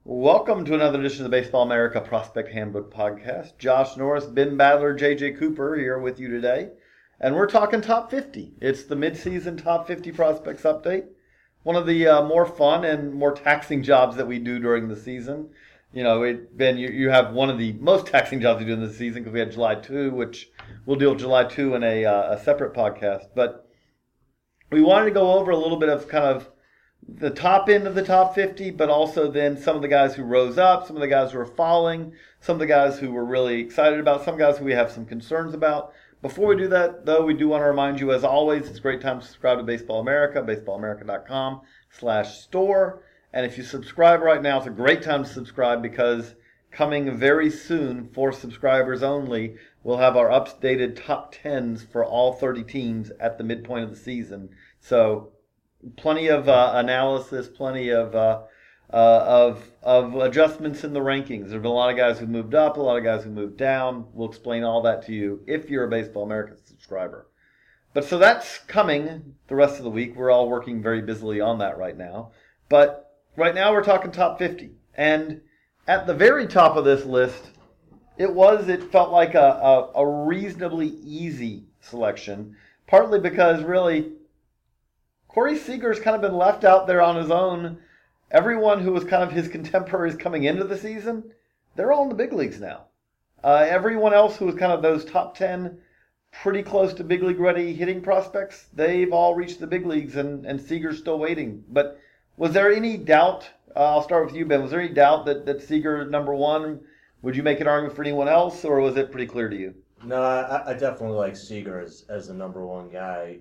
Welcome to another edition of the Baseball America Prospect Handbook Podcast. Josh Norris, Ben Badler, JJ Cooper here with you today. And we're talking top 50. It's the midseason top 50 prospects update. One of the more fun and more taxing jobs that we do during the season. You know, Ben, you have one of the most taxing jobs we do in the season because we had July 2, which we'll deal with July 2 in a separate podcast. But we wanted to go over a little bit of kind of the top end of the top 50, but also then some of the guys who rose up, some of the guys who are falling, some of the guys who we're really excited about, some guys who we have some concerns about. Before we do that, though, we do want to remind you, as always, it's a great time to subscribe to Baseball America, baseballamerica.com/store. And if you subscribe right now, it's a great time to subscribe because coming very soon for subscribers only, we'll have our updated top 10s for all 30 teams at the midpoint of the season. So plenty of analysis, plenty of adjustments in the rankings. There have been a lot of guys who moved up, a lot of guys who moved down. We'll explain all that to you if you're a Baseball America subscriber. But so that's coming the rest of the week. We're all working very busily on that right now. But right now we're talking top 50. And at the very top of this list, it felt like a reasonably easy selection, partly because really Corey Seager's kind of been left out there on his own. Everyone who was kind of his contemporaries coming into the season, they're all in the big leagues now. Everyone else who was kind of those top 10, pretty close to big league ready hitting prospects, they've all reached the big leagues and Seager's still waiting. But was there any doubt, I'll start with you, Ben, was there any doubt that Seager is number one? Would you make an argument for anyone else, or was it pretty clear to you? No, I definitely like Seager as the number one guy.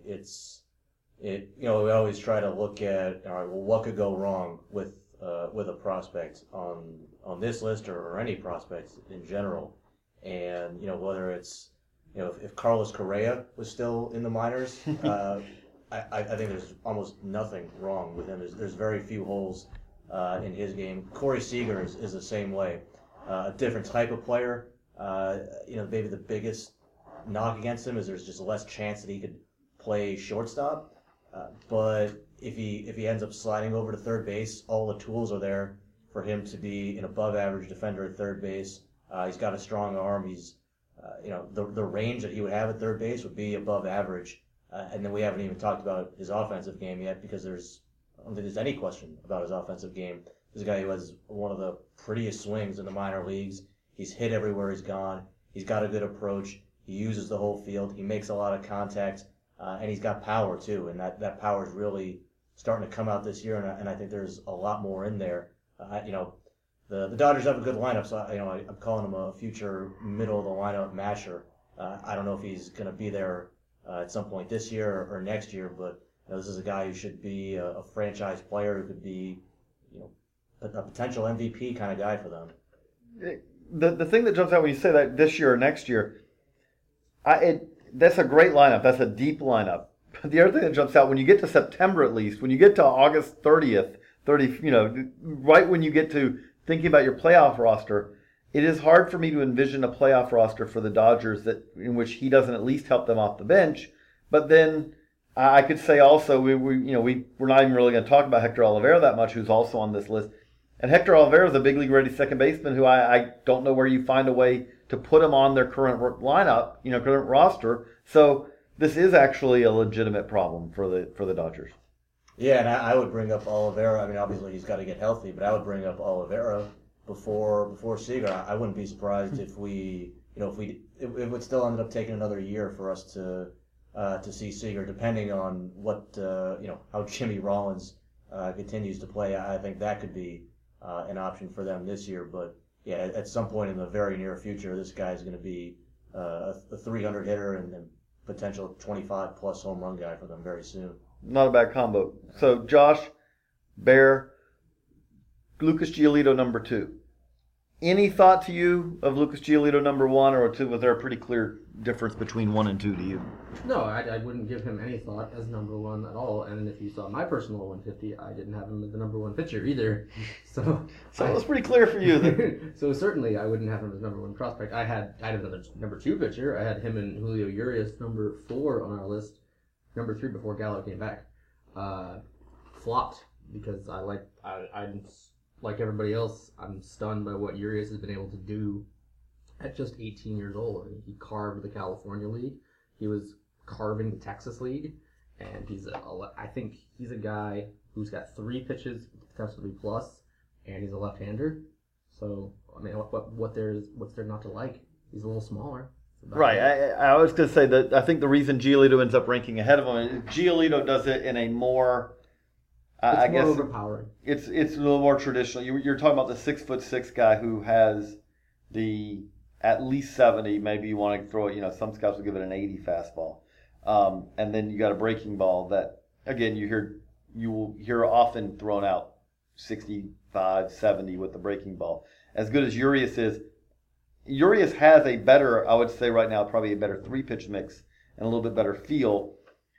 We always try to look at, all right, well, what could go wrong with a prospect on this list or any prospects in general, and whether it's if Carlos Correa was still in the minors, I think there's almost nothing wrong with him. There's very few holes in his game. Corey Seager is the same way, a different type of player. Maybe the biggest knock against him is there's just less chance that he could play shortstop. But if he ends up sliding over to third base, all the tools are there for him to be an above-average defender at third base. He's got a strong arm. He's, the range that he would have at third base would be above average. And then we haven't even talked about his offensive game yet because I don't think there's any question about his offensive game. This is a guy who has one of the prettiest swings in the minor leagues. He's hit everywhere he's gone. He's got a good approach. He uses the whole field. He makes a lot of contact. And he's got power too, and that power is really starting to come out this year, and I think there's a lot more in there. The Dodgers have a good lineup, so I'm calling him a future middle of the lineup masher. I don't know if he's going to be there at some point this year or next year, but this is a guy who should be a franchise player who could be, a potential MVP kind of guy for them. The thing that jumps out when you say that this year or next year, that's a great lineup. That's a deep lineup. But the other thing that jumps out, when you get to September at least, when you get to August 30th, right when you get to thinking about your playoff roster, it is hard for me to envision a playoff roster for the Dodgers in which he doesn't at least help them off the bench. But then I could say also, we're not even really going to talk about Hector Olivera that much, who's also on this list. And Hector Olivera is a big league ready second baseman who I don't know where you find a way to put him on their current lineup, current roster. So this is actually a legitimate problem for the Dodgers. Yeah, and I would bring up Olivera. I mean, obviously he's got to get healthy, but I would bring up Olivera before Seager. I wouldn't be surprised if it would still end up taking another year for us to see Seager, depending on what how Jimmy Rollins continues to play. I think that could be an option for them this year, but yeah, at some point in the very near future, this guy is going to be a 300 hitter and potential 25-plus home run guy for them very soon. Not a bad combo. So, Josh, Bear, Lucas Giolito number 2. Any thought to you of Lucas Giolito number 1 or 2? Was there a pretty clear difference between 1 and 2 to you? No, I wouldn't give him any thought as number 1 at all. And if you saw my personal 150, I didn't have him as the number 1 pitcher either. So it was pretty clear for you then. So certainly I wouldn't have him as number 1 prospect. I had another number 2 pitcher. I had him and Julio Urias number 4 on our list. Number 3 before Gallo came back. Flopped because I like everybody else, I'm stunned by what Urias has been able to do at just 18 years old. I mean, he carved the California League. He was carving the Texas League. And I think he's a guy who's got 3 pitches, potentially plus, and he's a left-hander. So, I mean, what's there not to like? He's a little smaller. Right. I was going to say that I think the reason Giolito ends up ranking ahead of him is Giolito does it in a more, I guess, overpowering. It's a little more traditional. You're talking about the 6'6" guy who has the at least 70. Maybe you want to throw it. Some scouts will give it an 80 fastball, and then you got a breaking ball that again you will hear often thrown out 65, 70 with the breaking ball. As good as Urias is. Urias has a better, I would say right now, probably a better 3-pitch mix and a little bit better feel.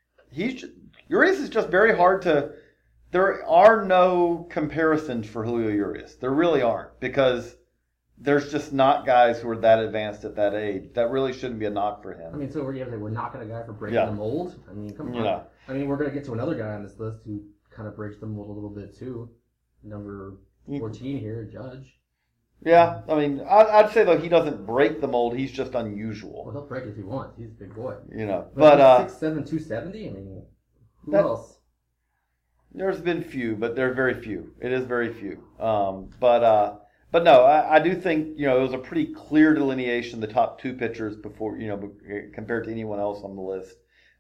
Urias is just very hard to. There are no comparisons for Julio Urias. There really aren't because there's just not guys who are that advanced at that age. That really shouldn't be a knock for him. I mean, so we're knocking a guy for breaking the mold. I mean, come on. I mean, we're gonna get to another guy on this list who kind of breaks the mold a little bit too. Number 14 here, Judge. Yeah, I mean, I'd say though he doesn't break the mold. He's just unusual. Well, he'll break it if he wants. He's a big boy. But 6'7", 270. I mean, who else? There's been few, but they're very few. It is very few. But no, I do think it was a pretty clear delineation. The top 2 pitchers before compared to anyone else on the list.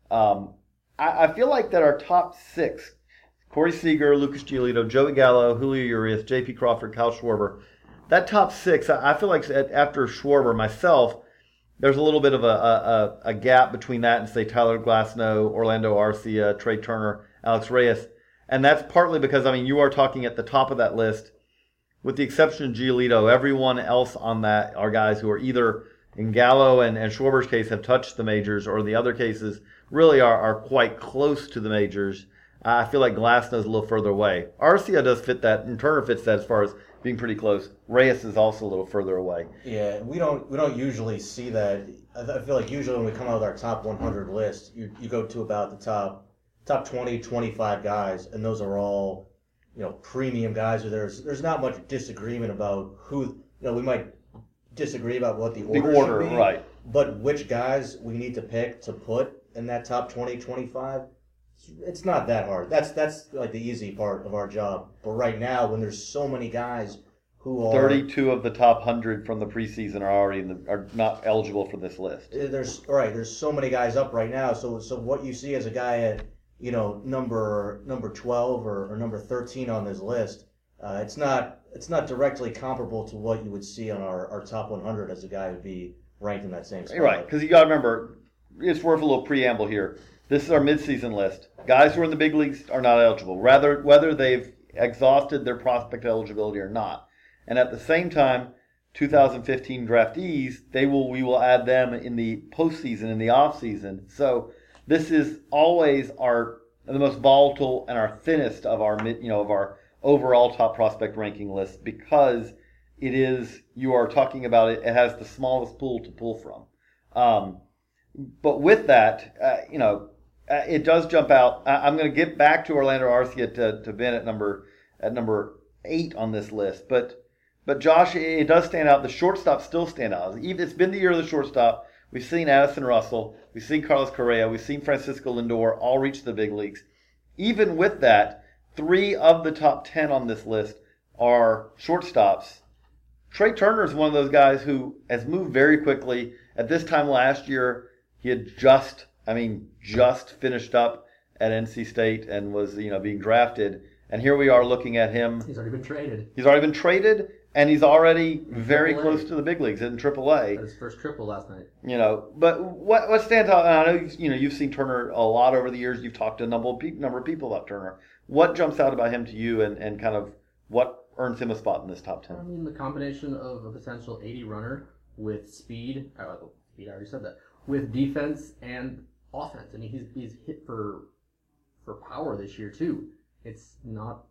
I feel like that our top 6: Corey Seager, Lucas Giolito, Joey Gallo, Julio Urias, J.P. Crawford, Kyle Schwarber. That top 6, I feel like after Schwarber, myself, there's a little bit of a gap between that and, say, Tyler Glasnow, Orlando Arcia, Trey Turner, Alex Reyes. And that's partly because, I mean, you are talking at the top of that list. With the exception of Giolito, everyone else on that are guys who are either, in Gallo and Schwarber's case, have touched the majors, or in the other cases, really are quite close to the majors. I feel like Glasnow's a little further away. Arcia does fit that, and Turner fits that as far as being pretty close. Reyes is also a little further away. Yeah, we don't usually see that. I feel like usually when we come out with our top 100 list, you go to about the top 20, 25 guys, and those are all premium guys. Or there's not much disagreement about who. We might disagree about what the order should be, right? But which guys we need to pick to put in that top 20, 25. It's not that hard. That's like the easy part of our job. But right now, when there's so many guys who are 32 of the top 100 from the preseason are not eligible for this list. There's so many guys up right now. So what you see as a guy at number 12 or number 13 on this list, it's not directly comparable to what you would see on our top 100 as a guy would be ranked in that same spot. Right, because you got to remember, it's worth a little preamble here. This is our midseason list. Guys who are in the big leagues are not eligible, whether they've exhausted their prospect eligibility or not. And at the same time, 2015 draftees, we will add them in the postseason, in the offseason. So this is always the most volatile and our thinnest of our overall top prospect ranking list because you are talking about it has the smallest pool to pull from. But with that, it does jump out. I'm going to get back to Orlando Arcia to Ben at number 8 on this list. But Josh, it does stand out. The shortstops still stand out. It's been the year of the shortstop. We've seen Addison Russell. We've seen Carlos Correa. We've seen Francisco Lindor all reach the big leagues. Even with that, 3 of the top 10 on this list are shortstops. Trey Turner is one of those guys who has moved very quickly. At this time last year, he had just finished up at NC State and was, being drafted. And here we are looking at him. He's already been traded. And he's already very close to the big leagues in AAA. Got his first triple last night. But what stands out, and I know you've seen Turner a lot over the years. You've talked to a number of people about Turner. What jumps out about him to you, and kind of what earns him a spot in this top 10? I mean, the combination of a potential 80 runner with speed. I already said that. With defense and offense. I mean, he's hit for power this year too. It's not.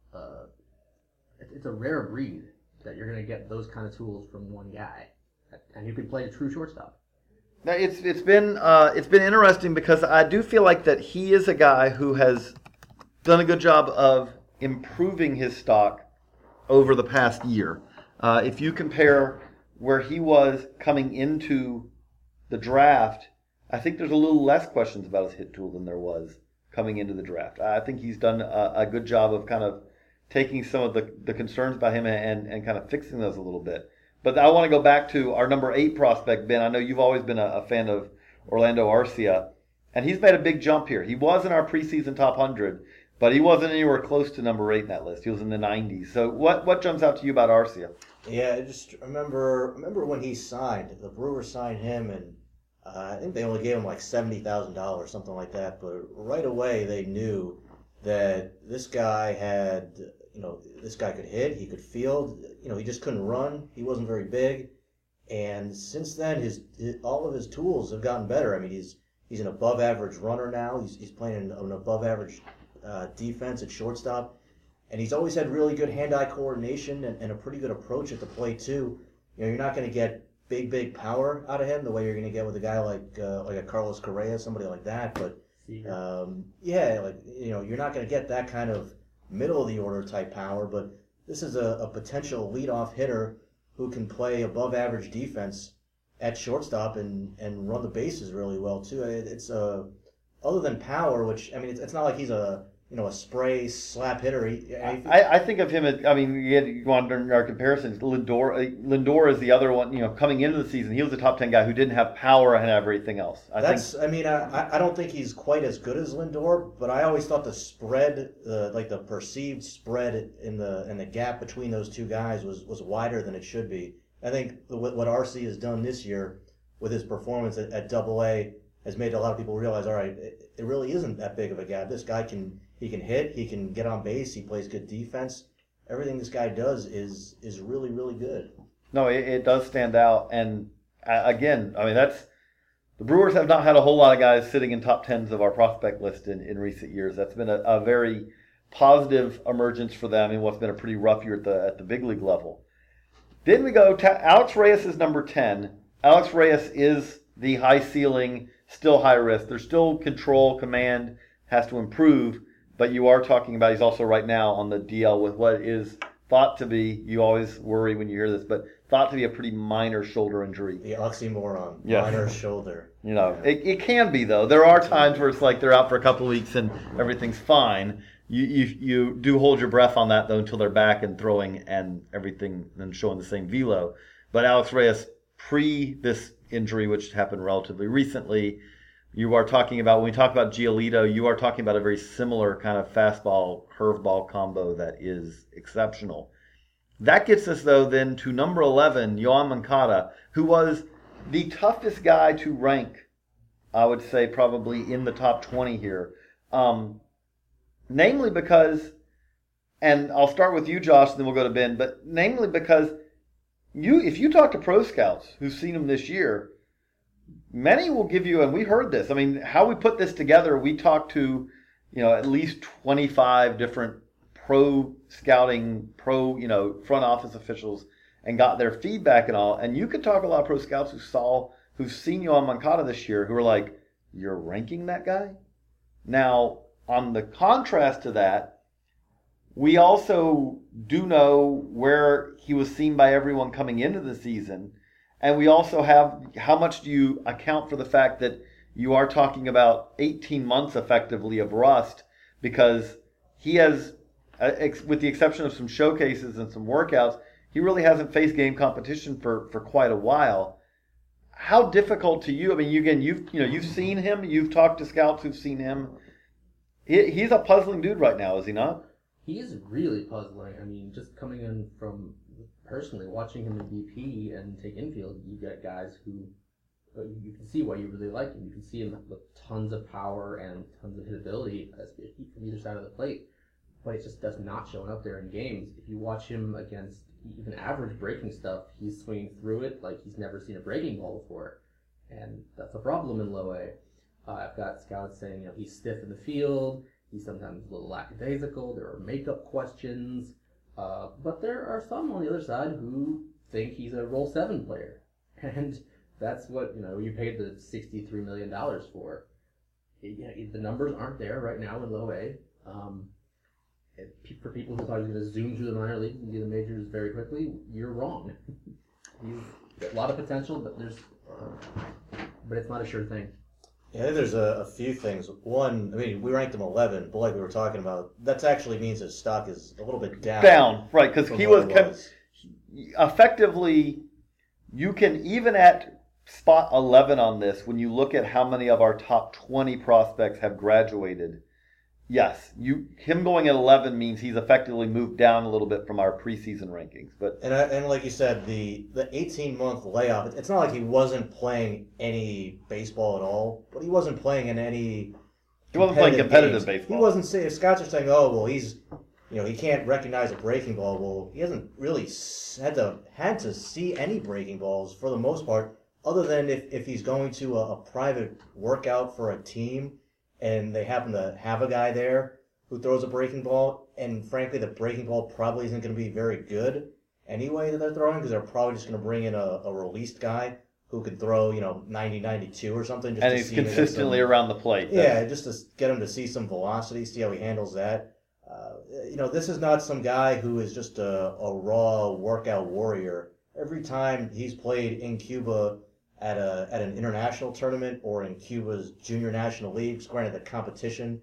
It's a rare breed that you're going to get those kind of tools from one guy, and you can play a true shortstop. Now it's been interesting because I do feel like that he is a guy who has done a good job of improving his stock over the past year. If you compare where he was coming into the draft, I think there's a little less questions about his hit tool than there was coming into the draft. I think he's done a good job of kind of taking some of the concerns about him and kind of fixing those a little bit. But I want to go back to our number 8 prospect, Ben. I know you've always been a fan of Orlando Arcia, and he's made a big jump here. He was in our preseason top 100, but he wasn't anywhere close to number 8 in that list. He was in the 90s. So what jumps out to you about Arcia? Yeah, I just remember when he signed. The Brewers signed him, and I think they only gave him like $70,000, something like that. But right away they knew that this guy had, this guy could hit, he could field. He just couldn't run. He wasn't very big, and since then all of his tools have gotten better. I mean, he's an above average runner now. He's playing an above average defense at shortstop. And he's always had really good hand-eye coordination and a pretty good approach at the plate too. You're not going to get big power out of him the way you're going to get with a guy like a Carlos Correa, somebody like that. But you're not going to get that kind of middle of the order type power. But this is a potential leadoff hitter who can play above average defense at shortstop and run the bases really well too. It's other than power, which I mean, it's not like he's a spray slap hitter. I think of him as, you want our comparisons. Lindor is the other one. Coming into the season, he was a top 10 guy who didn't have power and everything else. I don't think he's quite as good as Lindor, but I always thought the spread, the perceived spread in the gap between those two guys was wider than it should be. I think what Arcia has done this year with his performance at Double-A has made a lot of people realize, all right, it really isn't that big of a gap. This guy can hit, he can get on base, he plays good defense. Everything this guy does is really, really good. No, it does stand out. And again, that's the Brewers have not had a whole lot of guys sitting in top 10s of our prospect list in recent years. That's been a very positive emergence for them in what's been a pretty rough year at the big league level. Then we go to Alex Reyes is number 10. Alex Reyes is the high ceiling, still high risk. There's still control, command, has to improve. But you are talking about he's also right now on the DL with what is thought to be, you always worry when you hear this, but thought to be a pretty minor shoulder injury. The oxymoron, yes. Minor shoulder. It can be, though. There are times where it's like they're out for a couple of weeks and everything's fine. You do hold your breath on that, though, until they're back and throwing and everything and showing the same velo. But Alex Reyes, pre this injury, which happened relatively recently, you are talking about, when we talk about Giolito, you are talking about a very similar kind of fastball, curveball combo that is exceptional. That gets us, though, then to number 11, Yoan Moncada, who was the toughest guy to rank, I would say probably in the top 20 here. Namely because, and I'll start with you, Josh, and then we'll go to Ben, but namely because if you talk to pro scouts who've seen him this year, many will give you, and we heard this, how we put this together, we talked to, at least 25 different pro scouting, front office officials and got their feedback and all. And you could talk to a lot of pro scouts who've seen Yoan Moncada this year who are like, you're ranking that guy? Now, on the contrast to that, we also do know where he was seen by everyone coming into the season. And we also have, how much do you account for the fact that you are talking about 18 months effectively of rust, because he has, with the exception of some showcases and some workouts, he really hasn't faced game competition for quite a while. How difficult to you? You've seen him. You've talked to scouts who've seen him. He's a puzzling dude right now, is he not? He is really puzzling. Just coming in from personally watching him in BP and take infield, you get guys who you can see why you really like him. You can see him with tons of power and tons of hitability from either side of the plate, but it just does not show up there in games. If you watch him against even average breaking stuff, he's swinging through it like he's never seen a breaking ball before, and that's a problem in low A. I've got scouts saying he's stiff in the field, he's sometimes a little lackadaisical, there are makeup questions, but there are some on the other side who think he's a roll 7 player, and that's what you paid the $63 million for. The numbers aren't there right now in low A. For people who thought he was going to zoom through the minor leagues and do the majors very quickly, you're wrong. He's got a lot of potential, but it's not a sure thing. Yeah, I think there's a few things. One, I mean, we ranked him 11, but like we were talking about, that actually means his stock is a little bit down. Down, right? Because he was was. effectively. You can even at spot 11 on this, when you look at how many of our top 20 prospects have graduated. Yes, him going at 11 means he's effectively moved down a little bit from our preseason rankings. But and like you said, the 18-month layoff. It's not like he wasn't playing any baseball at all, but he wasn't playing in any. He wasn't playing competitive games. baseball. He wasn't saying. If Scouts are saying, "Oh, well, he can't recognize a breaking ball." Well, he hasn't really had to see any breaking balls for the most part, other than if he's going to a private workout for a team. And they happen to have a guy there who throws a breaking ball, and frankly, the breaking ball probably isn't going to be very good anyway that they're throwing, because they're probably just going to bring in a released guy who could throw, 90, 92 or something. Just and to he's see consistently around the plate. Yeah, just to get him to see some velocity, see how he handles that. This is not some guy who is just a raw workout warrior. Every time he's played in Cuba at an international tournament or in Cuba's junior national leagues. Granted, the competition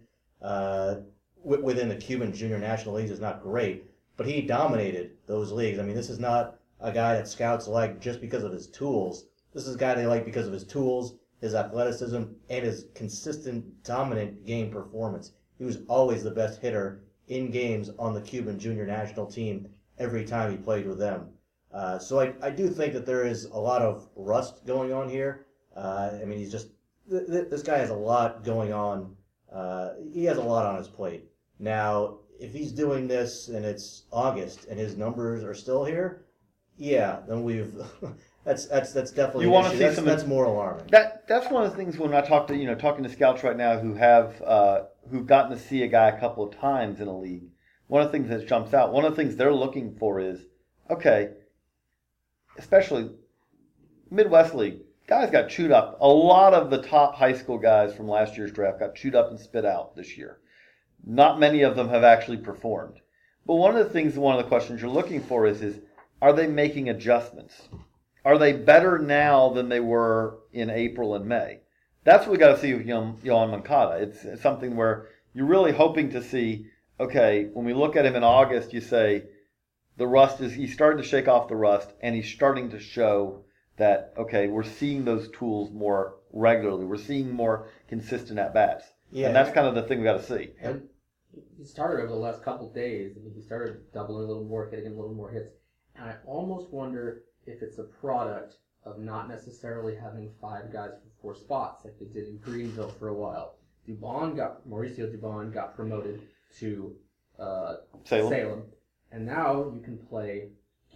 within the Cuban junior national leagues is not great, but he dominated those leagues. I mean, this is not a guy that scouts like just because of his tools. This is a guy they like because of his tools, his athleticism, and his consistent, dominant game performance. He was always the best hitter in games on the Cuban junior national team every time he played with them. So I do think that there is a lot of rust going on here. I mean, this guy has a lot going on. He has a lot on his plate. Now, if he's doing this and it's August and his numbers are still here, yeah, then that's definitely You an want to issue. see That's more alarming. That's one of the things when I talk to talking to scouts right now who've gotten to see a guy a couple of times in a league. One of the things that jumps out, one of the things they're looking for is, okay, especially Midwest League, guys got chewed up. A lot of the top high school guys from last year's draft got chewed up and spit out this year. Not many of them have actually performed. But one of the questions you're looking for is are they making adjustments? Are they better now than they were in April and May? That's what we got to see with Yohan Moncada. It's something where you're really hoping to see, okay, when we look at him in August, you say, he's starting to shake off the rust, and he's starting to show that, okay, we're seeing those tools more regularly. We're seeing more consistent at-bats. Yeah. And that's kind of the thing we got to see. And he started over the last couple of days. I mean, he started doubling a little more, hitting a little more hits. And I almost wonder if it's a product of not necessarily having 5 guys for 4 spots like they did in Greenville for a while. Mauricio Dubon got promoted to Salem. And now you can play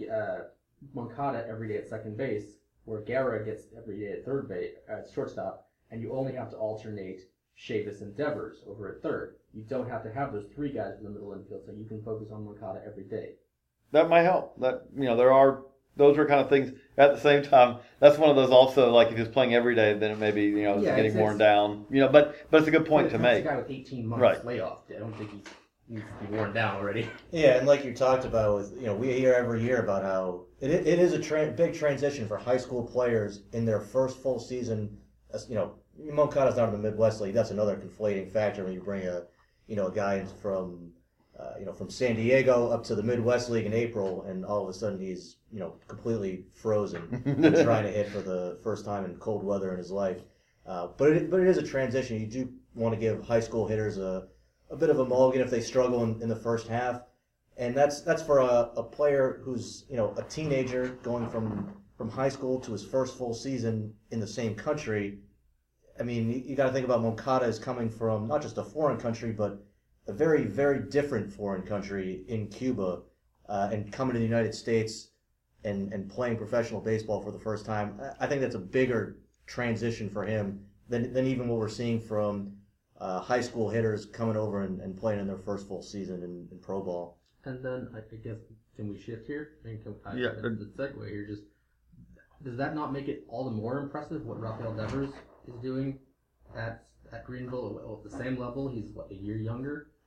Moncada every day at second base, where Guerra gets every day at shortstop, and you only have to alternate Chavis and Devers over at third. You don't have to have those 3 guys in the middle infield, so you can focus on Moncada every day. That might help. Those are kind of things. At the same time, that's one of those also, like if he was playing every day, then it may be, getting worn down. But it's a good point to make. It's a guy with 18 months layoff. I don't think he needs to be worn down already. Yeah, and like you talked about, we hear every year about how it is a big transition for high school players in their first full season. Moncada's not in the Midwest League. That's another conflating factor when you bring a guy from San Diego up to the Midwest League in April, and all of a sudden he's completely frozen and trying to hit for the first time in cold weather in his life. But it is a transition. You do want to give high school hitters a bit of a mulligan if they struggle in the first half, and that's for a player who's a teenager going from high school to his first full season in the same country. I mean, you got to think about Moncada is coming from not just a foreign country, but a very, very different foreign country in Cuba, and coming to the United States and playing professional baseball for the first time. I think that's a bigger transition for him than even what we're seeing from high school hitters coming over and playing in their first full season in pro ball. And then I guess, can we shift here? The segue here, does that not make it all the more impressive what Rafael Devers is doing at Greenville at the same level? He's a year younger.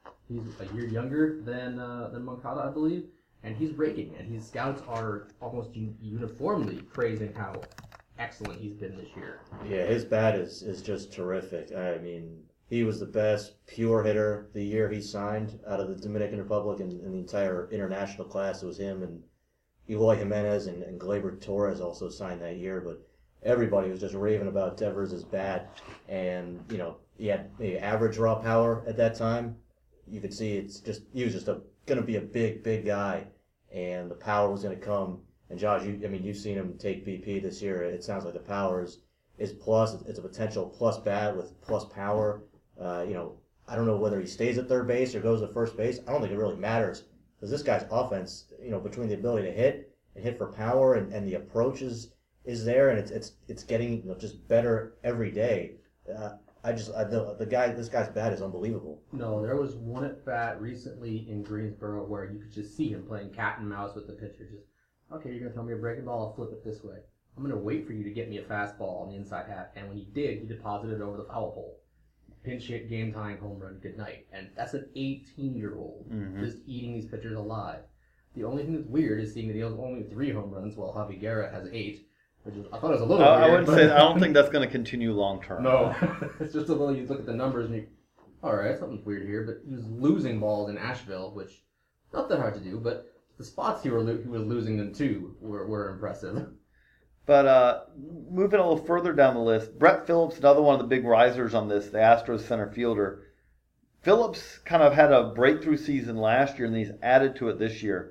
He's a year younger than Moncada, I believe, and he's raking. And his scouts are almost uniformly praising how excellent he's been this year. Yeah, his bat is just terrific. I mean, he was the best pure hitter the year he signed out of the Dominican Republic and the entire international class. It was him and Eloy Jimenez and Gleyber Torres also signed that year. But everybody was just raving about Devers' bat. And, you know, he had average raw power at that time. You could see he was just going to be a big guy. And the power was going to come. And Josh, you've seen him take BP this year. It sounds like the power is plus. It's a potential plus bat with plus power. I don't know whether he stays at third base or goes to first base. I don't think it really matters because this guy's offense, between the ability to hit for power and the approach is there, and it's getting just better every day. This guy's bat is unbelievable. No, there was one at bat recently in Greensboro where you could just see him playing cat and mouse with the pitcher. Just, okay, you're gonna throw me a breaking ball, I'll flip it this way. I'm gonna wait for you to get me a fastball on the inside half, and when he did, he deposited it over the foul pole. Pinch hit, game tying home run, good night. And that's an 18-year-old just eating these pitchers alive. The only thing that's weird is seeing that he has only 3 home runs while Javi Guerra has 8. I thought it was a little weird. I don't think that's going to continue long term. No. It's just a little, you look at the numbers and you, all right, something's weird here. But he was losing balls in Asheville, which not that hard to do, but the spots he was losing them to were impressive. But moving a little further down the list, Brett Phillips, another one of the big risers on this, the Astros center fielder. Phillips kind of had a breakthrough season last year, and he's added to it this year.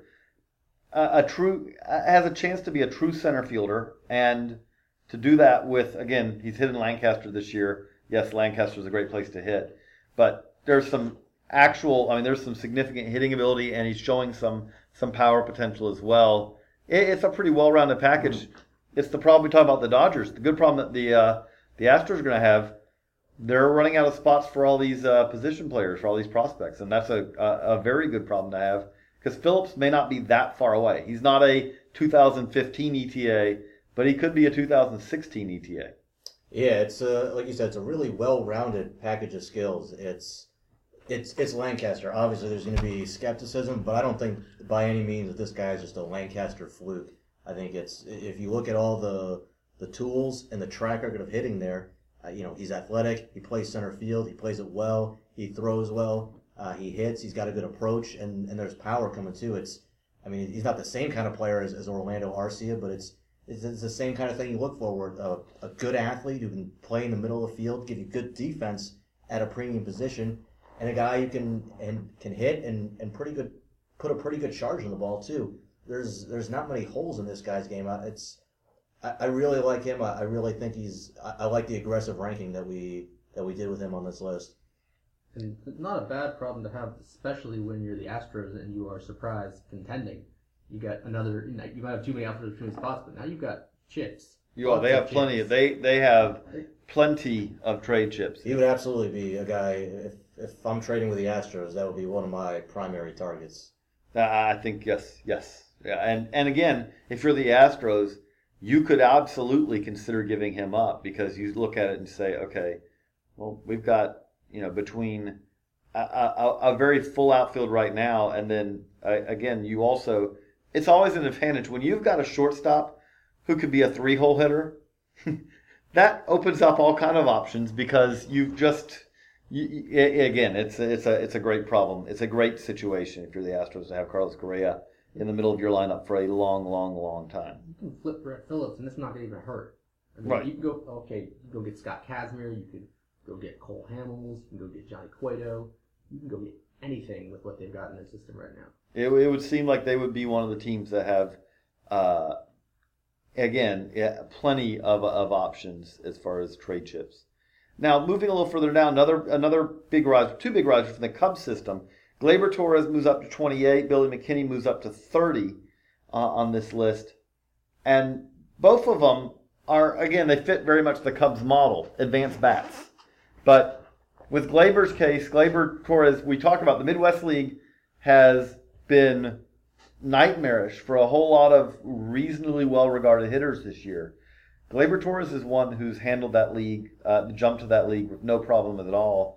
Has a chance to be a true center fielder, and to do that with, again, he's hit in Lancaster this year. Yes, Lancaster's a great place to hit, but there's some significant hitting ability, and he's showing some power potential as well. It's a pretty well-rounded package. It's the problem we talk about the Dodgers. The good problem that the Astros are going to have, they're running out of spots for all these position players, for all these prospects, and that's a very good problem to have. Because Phillips may not be that far away. He's not a 2015 ETA, but he could be a 2016 ETA. Yeah, it's like you said, it's a really well-rounded package of skills. It's Lancaster. Obviously, there's going to be skepticism, but I don't think by any means that this guy is just a Lancaster fluke. I think if you look at all the tools and the track record of hitting there, he's athletic. He plays center field. He plays it well. He throws well. He hits. He's got a good approach, and there's power coming too. He's not the same kind of player as Orlando Arcia, but it's the same kind of thing you look for. A good athlete who can play in the middle of the field, give you good defense at a premium position, and a guy who can hit and put a pretty good charge on the ball too. There's not many holes in this guy's game. I really like him. I really think I like the aggressive ranking that we did with him on this list. And it's not a bad problem to have, especially when you're the Astros and you are surprise contending. You got another. You might have too many outfielders between spots, but now you've got chips. They have plenty. They have plenty of trade chips. He would absolutely be a guy. If I'm trading with the Astros, that would be one of my primary targets. I think yes. Yeah, and again, if you're the Astros, you could absolutely consider giving him up because you look at it and say, okay, well, we've got. Between a very full outfield right now, and then again, it's always an advantage when you've got a shortstop who could be a 3-hole hitter. That opens up all kind of options because again, it's a great problem. It's a great situation if you're the Astros to have Carlos Correa in the middle of your lineup for a long time. You can flip Brett Phillips, and it's not going to even hurt. Right. You can go get Scott Kazmir. You could go get Cole Hamels. You can go get Johnny Cueto. You can go get anything with what they've got in their system right now. It would seem like they would be one of the teams that have, plenty of options as far as trade chips. Now, moving a little further down, another big riser, 2 big risers from the Cubs system. Gleyber Torres moves up to 28. Billy McKinney moves up to 30 on this list. And both of them are, again, they fit very much the Cubs model, advanced bats. But with Gleyber's case, Gleyber Torres, we talked about the Midwest League has been nightmarish for a whole lot of reasonably well-regarded hitters this year. Gleyber Torres is one who's handled that league, jumped to that league with no problem at all.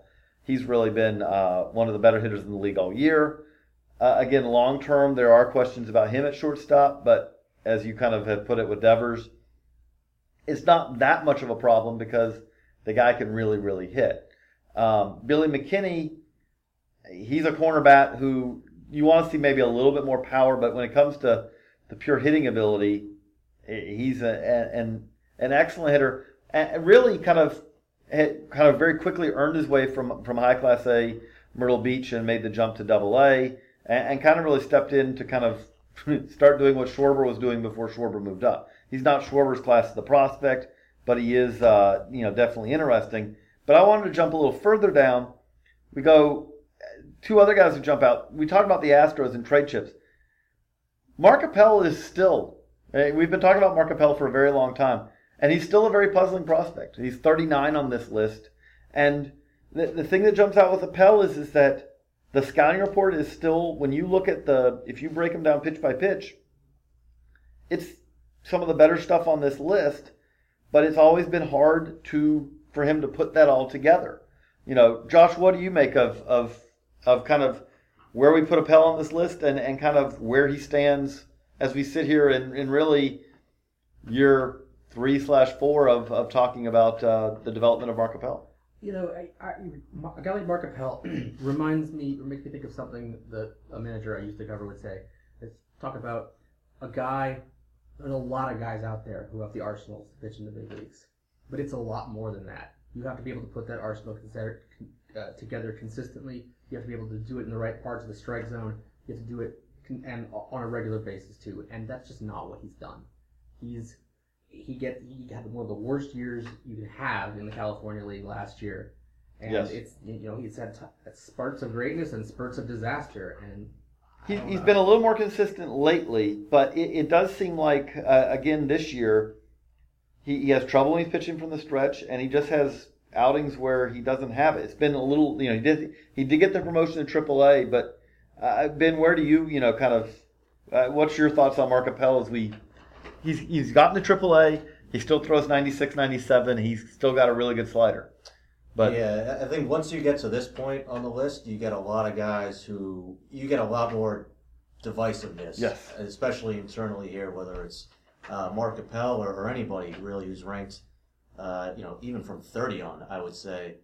He's really been one of the better hitters in the league all year. Again, long term, there are questions about him at shortstop, but as you kind of have put it with Devers, it's not that much of a problem because the guy can really, really hit. Billy McKinney, he's a corner bat who you want to see maybe a little bit more power, but when it comes to the pure hitting ability, he's an excellent hitter, and really kind of very quickly earned his way from high class A Myrtle Beach and made the jump to Double A, and kind of really stepped in to kind of start doing what Schwarber was doing before Schwarber moved up. He's not Schwarber's class as the prospect, but he is definitely interesting. But I wanted to jump a little further down. We go two other guys who jump out. We talked about the Astros and trade chips. Mark Appel is still, we've been talking about Mark Appel for a very long time, and he's still a very puzzling prospect. He's 39 on this list. And the thing that jumps out with Appel is that the scouting report is still, when you look at if you break them down pitch by pitch, it's some of the better stuff on this list, but it's always been hard for him to put that all together. Josh, what do you make of kind of where we put Appel on this list and kind of where he stands as we sit here in really year 3/4 of talking about the development of Mark Appel? A guy like Mark Appel makes me think of something that a manager I used to cover would say. It's talk about a guy. There's a lot of guys out there who have the arsenal to pitch in the big leagues, but it's a lot more than that. You have to be able to put that arsenal together consistently. You have to be able to do it in the right parts of the strike zone. You have to do it and on a regular basis too, and that's just not what he's done. He had one of the worst years you can have in the California League last year, and yes. He's had spurts of greatness and spurts of disaster, and he's been a little more consistent lately, but it does seem like again this year he has trouble when he's pitching from the stretch, and he just has outings where he doesn't have it. It's been a little, he did get the promotion to AAA, but Ben, where do you kind of what's your thoughts on Mark Appel as he's gotten to AAA, he still throws 96, 97, he's still got a really good slider. But yeah, I think once you get to this point on the list, you get a lot of guys you get a lot more divisiveness. Yes. Especially internally here, whether it's Mark Appel or anybody really who's ranked, even from 30 on, I would say.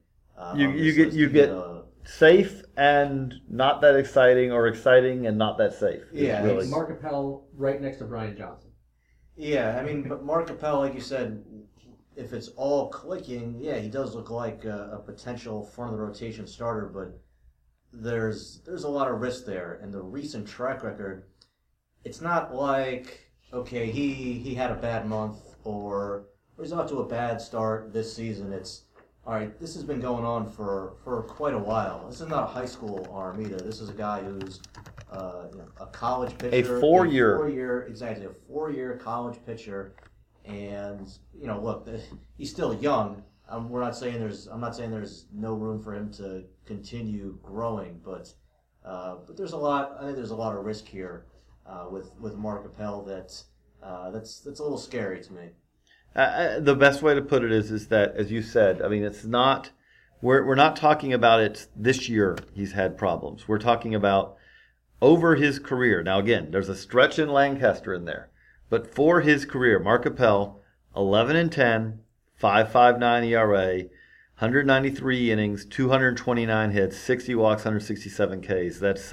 You get safe and not that exciting, or exciting and not that safe. Yeah, really. Mark Appel right next to Brian Johnson. Yeah, I mean, but Mark Appel, like you said, if it's all clicking, yeah, he does look like a potential front of the rotation starter, but there's a lot of risk there. And the recent track record, it's not like, okay, he had a bad month or he's off to a bad start this season. It's, all right, this has been going on for quite a while. This is not a high school arm either. This is a guy who's a college pitcher. A four-year college pitcher. And look, he's still young. I'm not saying there's no room for him to continue growing, but there's a lot. I think there's a lot of risk here with Mark Appel that's a little scary to me. The best way to put it is that, as you said, I mean, it's not. We're not talking about it this year. He's had problems. We're talking about over his career. Now, again, there's a stretch in Lancaster in there. But for his career, Mark Appel, 11-10, 5.59 ERA, 193 innings, 229 hits, 60 walks, 167 Ks. That's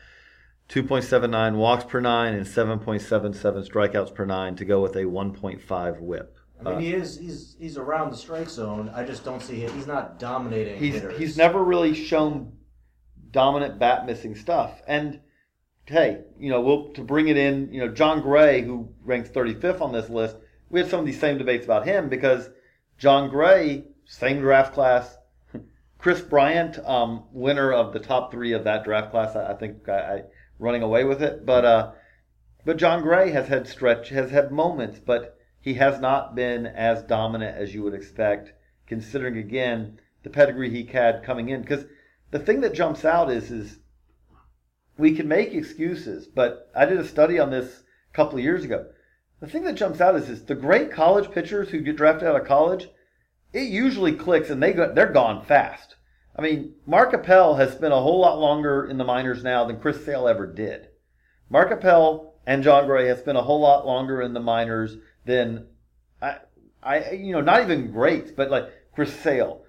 2.79 walks per nine and 7.77 strikeouts per nine to go with a 1.5 WHIP. I mean, he's around the strike zone. I just don't see it. He's not dominating hitters. He's never really shown dominant bat missing stuff. And hey, to bring it in, John Gray, who ranks 35th on this list, we had some of these same debates about him because John Gray, same draft class. Chris Bryant, winner of the top 3 of that draft class. I think I running away with it. But John Gray has had moments, but he has not been as dominant as you would expect, considering, again, the pedigree he had coming in. Because the thing that jumps out is we can make excuses, but I did a study on this a couple of years ago. The thing that jumps out is the great college pitchers who get drafted out of college, it usually clicks and they're gone fast. I mean, Mark Appel has spent a whole lot longer in the minors now than Chris Sale ever did. Mark Appel and John Gray have spent a whole lot longer in the minors than not even greats, but like Chris Sale.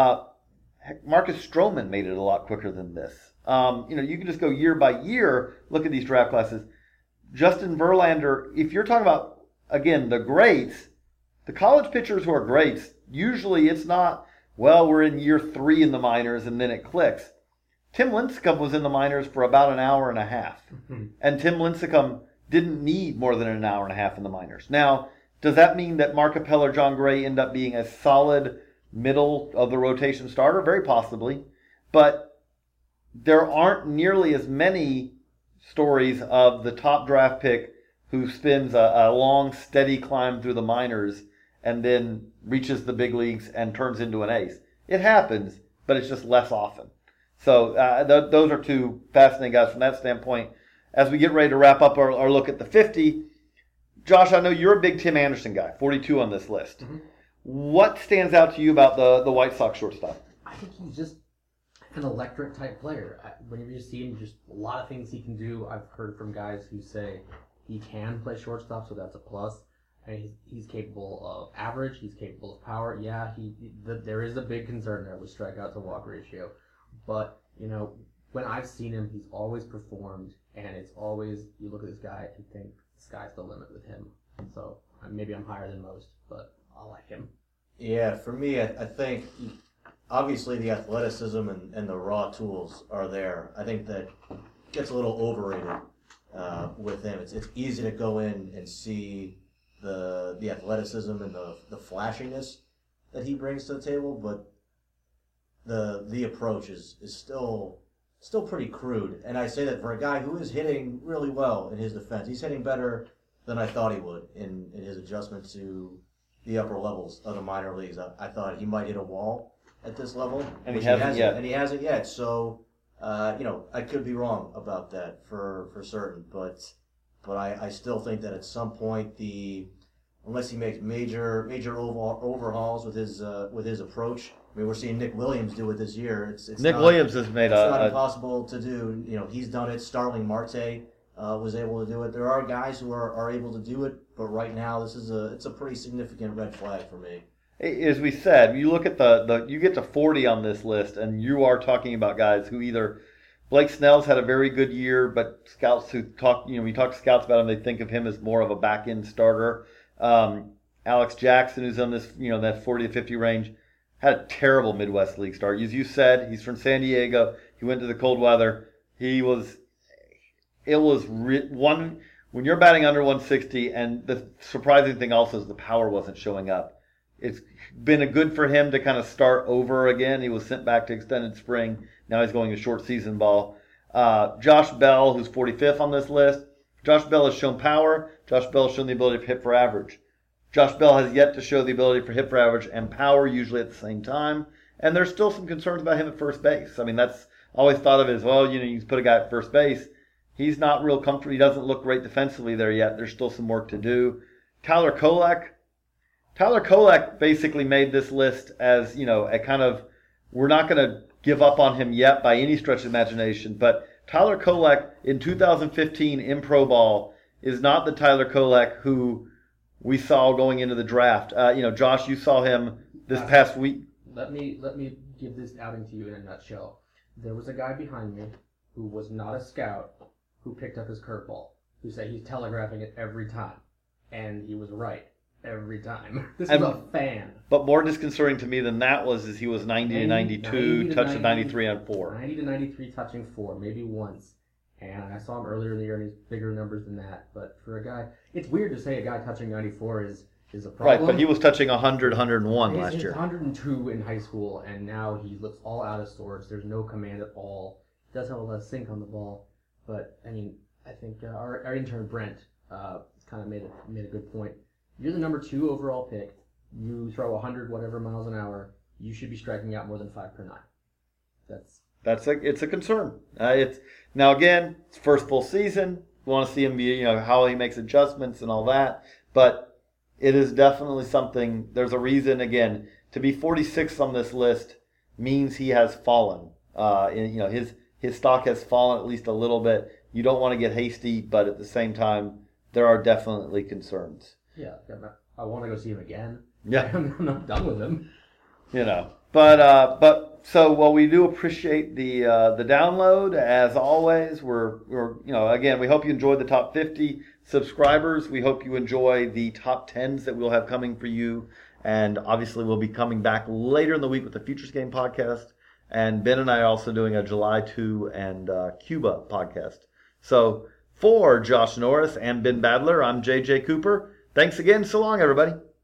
Marcus Stroman made it a lot quicker than this. You can just go year by year, look at these draft classes. Justin Verlander, if you're talking about, again, the greats, the college pitchers who are greats, usually it's not, well, we're in year 3 in the minors and then it clicks. Tim Lincecum was in the minors for about an hour and a half. And Tim Lincecum didn't need more than an hour and a half in the minors. Now, does that mean that Mark Appel or John Gray end up being a solid middle of the rotation starter? Very possibly. But there aren't nearly as many stories of the top draft pick who spends a long, steady climb through the minors and then reaches the big leagues and turns into an ace. It happens, but it's just less often. So those are two fascinating guys from that standpoint. As we get ready to wrap up our look at the 50, Josh, I know you're a big Tim Anderson guy, 42 on this list. Mm-hmm. What stands out to you about the White Sox shortstop? I think he's just an electric type player. Whenever you see him, just a lot of things he can do. I've heard from guys who say he can play shortstop, so that's a plus. And he's capable of average. He's capable of power. Yeah, there is a big concern there with strikeout to walk ratio. But, when I've seen him, he's always performed. And it's always, you look at this guy and think, the sky's the limit with him. So maybe I'm higher than most, but I like him. Yeah, for me, I think obviously the athleticism and the raw tools are there. I think that gets a little overrated with him. It's easy to go in and see the athleticism and the flashiness that he brings to the table, but the approach is still pretty crude. And I say that for a guy who is hitting really well in his defense. He's hitting better than I thought he would in his adjustment to the upper levels of the minor leagues. I thought he might hit a wall at this level, and he hasn't yet. And he hasn't yet. So, I could be wrong about that for certain, but I still think that at some point unless he makes major overhauls with his approach. I mean, we're seeing Nick Williams do it this year. Williams has made it's not impossible to do. He's done it. Starling Marte was able to do it. There are guys who are able to do it, but right now it's a pretty significant red flag for me. As we said, you look at you get to 40 on this list, and you are talking about guys who either Blake Snell's had a very good year, but scouts who we talk to scouts about him, they think of him as more of a back end starter. Alex Jackson, who's on this, that 40 to 50 range, had a terrible Midwest League start. As you said, he's from San Diego. He went to the cold weather. When you're batting under 160, and the surprising thing also is the power wasn't showing up. It's been good for him to kind of start over again. He was sent back to extended spring. Now he's going to short season ball. Josh Bell, who's 45th on this list. Josh Bell has shown power. Josh Bell has shown the ability to hit for average. Josh Bell has yet to show the ability for hit for average and power usually at the same time. And there's still some concerns about him at first base. I mean, that's always thought of as, you put a guy at first base. He's not real comfortable. He doesn't look great defensively there yet. There's still some work to do. Tyler Kolek basically made this list as, a kind of, we're not going to give up on him yet by any stretch of imagination. But Tyler Kolek in 2015 in Pro Ball is not the Tyler Kolek who we saw going into the draft. Josh, you saw him this past week. Let me give this outing to you in a nutshell. There was a guy behind me who was not a scout who picked up his curveball, who said he's telegraphing it every time. And he was right every time. This is a fan. But more disconcerting to me than that is he was 90 to 92, touched 93 on 4. 90 to 93 touching 4, maybe once. And I saw him earlier in the year, and he's bigger numbers than that. But for a guy, it's weird to say a guy touching 94 is a problem. Right, but he was touching 100, 101 last year. 102 in high school, and now he looks all out of sorts. There's no command at all. He does have a lot of sink on the ball. But, I think our intern Brent kind of made a good point. You're the number 2 overall pick. You throw 100 whatever miles an hour. You should be striking out more than 5 per 9. It's a concern. Now again, it's first full season. We want to see him be, how he makes adjustments and all that. But it is definitely something. There's a reason again to be 46th on this list. means he has fallen. His stock has fallen at least a little bit. You don't want to get hasty, but at the same time, there are definitely concerns. Yeah, I want to go see him again. Yeah. I'm not done with him. But so while we do appreciate the download, as always, we're again, we hope you enjoyed the top 50 subscribers. We hope you enjoy the top 10s that we'll have coming for you. And obviously, we'll be coming back later in the week with the Futures Game podcast. And Ben and I are also doing a July 2 and Cuba podcast. So for Josh Norris and Ben Badler, I'm JJ Cooper. Thanks again. So long, everybody.